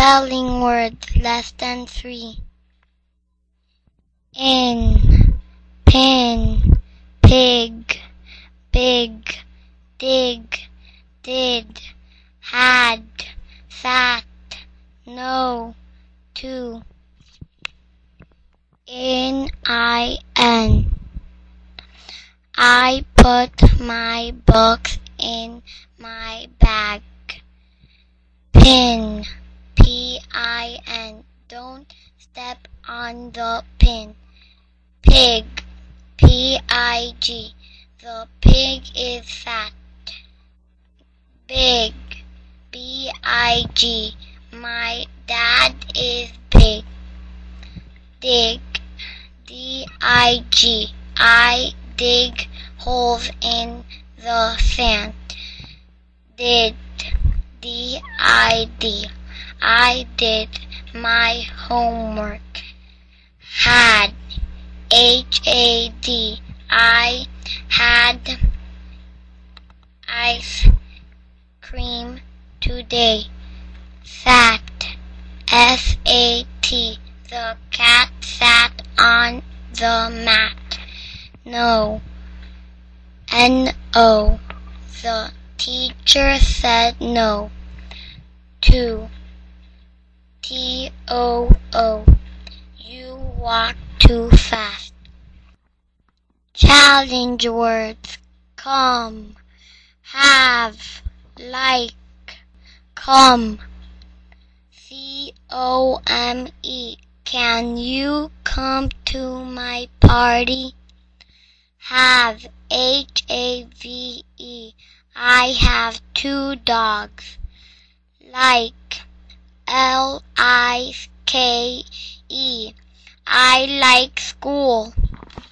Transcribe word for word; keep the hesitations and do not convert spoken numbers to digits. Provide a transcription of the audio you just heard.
Spelling words less than three. In, pin, pig, big, dig, did, had, sat, no, to. In, I, n. I put my books in my bag. Pin, P I N. Don't step on the pin. Pig, P I G. The pig is fat. Big, B I G. My dad is big. Dig, D I G. I dig holes in the sand. Did, D I D. I did my homework. Had, H A D. I had ice cream today. Sat, S A T. The cat sat on the mat. No, N O. The teacher said no. To, T O O. You walk too fast. Challenge words. Come, have, like, come. C O M E. Can you come to my party? Have, H A V E. I have two dogs. Like, L I K E. I like school.